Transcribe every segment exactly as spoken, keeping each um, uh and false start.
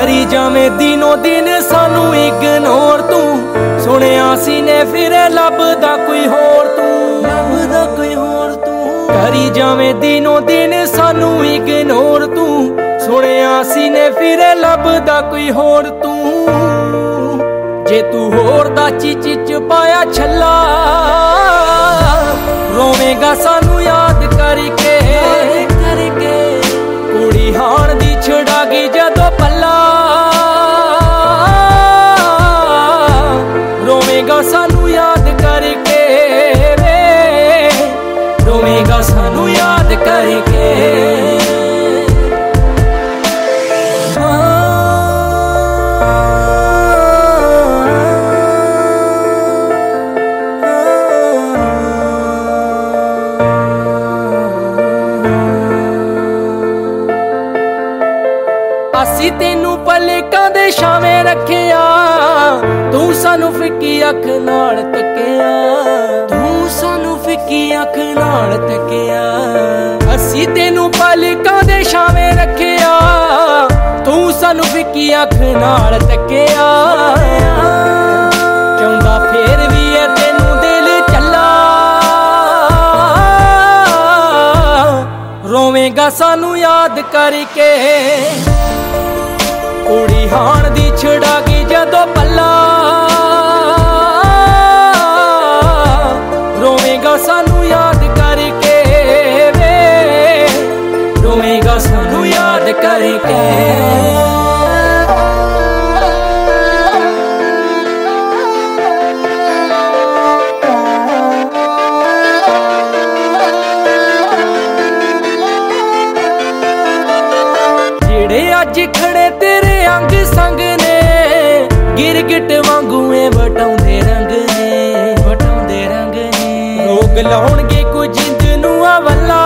ਕਰੀ ਜਾਵੇਂ ਦਿਨੋਂ ਦਿਨ ਸਾਨੂੰ ਇਗਨੋਰ ਤੂੰ। ਸੁਣਿਆ ਸੀ ਨੇ ਫਿਰ ਲੱਭਦਾ ਕੋਈ ਹੋਰ ਤੂੰ, ਲੱਭਦਾ ਕੋਈ ਹੋਰ ਤੂੰ। ਕਰੀ ਜਾਵੇਂ ਦਿਨੋਂ ਦਿਨ ਸਾਨੂੰ ਇਗਨੋਰ ਤੂੰ। ਸੁਣਿਆ ਸੀ ਨੇ ਫਿਰ ਲੱਭਦਾ ਕੋਈ ਹੋਰ ਤੂੰ। ਜੇ ਤੂੰ ਹੋਰ ਦਾ ਚੀਚ ਚ ਪਾਇਆ ਛੱਲਾ, ਰੋਵੇਂਗਾ ਸਾਨੂੰ ਯਾਦ ਕਰਕੇ ਕਰਕੇ। ਕੁੜੀ ਹਾਣ ਦੀ ਛੁਡਾ ਗਈ ਜਦੋਂ ਪੱਲਾ, ਰੋਵੇਂਗਾ ਸਾਨੂੰ ਯਾਦ ਕਰਕੇ ਵੇ, ਰੋਵੇਂਗਾ ਸਾਨੂੰ ਯਾਦ ਕਰਕੇ। ਅਸੀਂ ਤੈਨੂੰ ਪਲਕਾਂ ਦੇ ਛਾਵੇਂ ਰੱਖਿਆ, ਤੂੰ ਸਾਨੂੰ ਫਿੱਕੀ ਅੱਖ ਨਾਲ ਤੱਕਿਆ, ਤੂੰ ਸਾਨੂੰ ਫਿੱਕੀ ਅੱਖ ਨਾਲ ਤੱਕਿਆ। ਅਸੀਂ ਤੈਨੂੰ ਪਲਕਾਂ ਦੇ ਛਾਵੇਂ ਰੱਖਿਆ, ਤੂੰ ਸਾਨੂੰ ਫਿੱਕੀ ਅੱਖ ਨਾਲ ਤੱਕਿਆ। ਚਾਹੁੰਦਾ ਫੇਰ ਵੀ ਐ ਤੈਨੂੰ ਦਿਲ ਚੱਲਾ, ਰੋਵੇਂਗਾ ਸਾਨੂੰ ਯਾਦ ਕਰਕੇ। ਕੁੜੀ ਹਾਣ ਦੀ ਛੁਡਾ ਗਈ ਜਦੋਂ ਪੱਲਾ, ਰੋਵੇਂਗਾ ਸਾਨੂੰ ਯਾਦ ਕਰਕੇ ਵੇ, ਰੋਵੇਂਗਾ ਸਾਨੂੰ ਯਾਦ ਕਰਕੇ। ਜਿਹੜੇ ਅੱਜ ਖੜੇ ਤੇਰੇ ਅੰਗ ਸੰਗ ਨੇ, ਗਿਰਗਿਟ ਵਾਂਗੂ ਏ ਵਟਾਉਂਦੇ ਰੰਗ ਨੇ, ਵਟਾਉਂਦੇ ਰੰਗ ਨੇ। ਰੋਗ ਲਾਉਣਗੇ ਕੁਝ ਜਿੰਦ ਨੂੰ ਅਵੱਲਾ,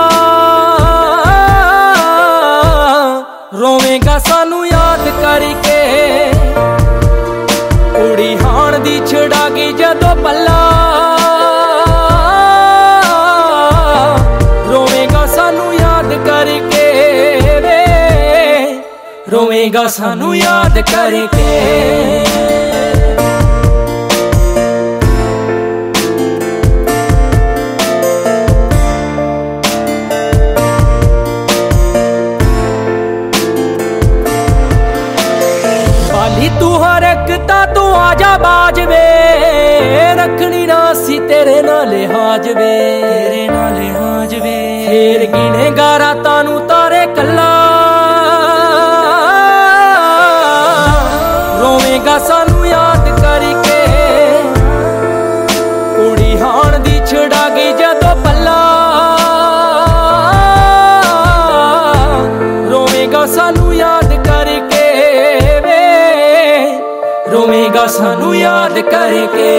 ਰੋਵੇਂਗਾ ਸਾਨੂੰ ਯਾਦ ਕਰਕੇ। ਕੁੜੀ ਹਾਣ ਦੀ ਛੁਡਾ ਗਈ ਜਦੋਂ ਪੱਲਾ, ਰੋਵੇਂਗਾ ਸਾਨੂੰ ਯਾਦ ਕਰਕੇ, ਰੋਵੇਂਗਾ ਸਾਨੂੰ ਯਾਦ ਕਰਕੇ। ਬਾਲੀ ਤੂੰ ਹਰਕਤਾਂ ਤੂੰ ਆਜਾ ਬਾਜ ਵੇ, ਰੱਖਣੀ ਨਾ ਸੀ ਤੇਰੇ ਨਾਲ ਹਾਜ ਵੇ, ਤੇਰੇ ਨਾਲ ਹਾਜ ਵੇ। ਫੇਰ ਗਿਣੇਗਾ ਰਾਤਾਂ ਨੂੰ ਤਾਰੇ ਕੱਲਾ, ਰੋਵੇਂਗਾ ਸਾਨੂੰ ਯਾਦ ਕਰਕੇ। ਕੁੜੀ ਹਾਣ ਦੀ ਛੁਡਾ ਗਈ ਜਦੋਂ ਪੱਲਾ, ਰੋਵੇਂਗਾ ਸਾਨੂੰ ਯਾਦ ਕਰਕੇ ਵੇ, ਰੋਵੇਂਗਾ ਸਾਨੂੰ ਯਾਦ ਕਰਕੇ।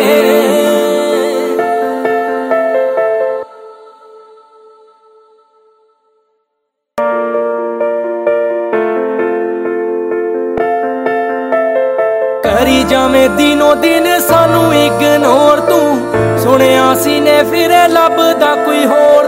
ਕਰੀ ਜਾਵੇਂ ਦਿਨੋਂ ਦਿਨ ਸਾਨੂੰ ਇਗਨੋਰ ਤੂੰ। ਸੁਣਿਆ ਸੀ ਨੇ ਫਿਰ ਲੱਭਦਾ ਕੋਈ ਹੋਰ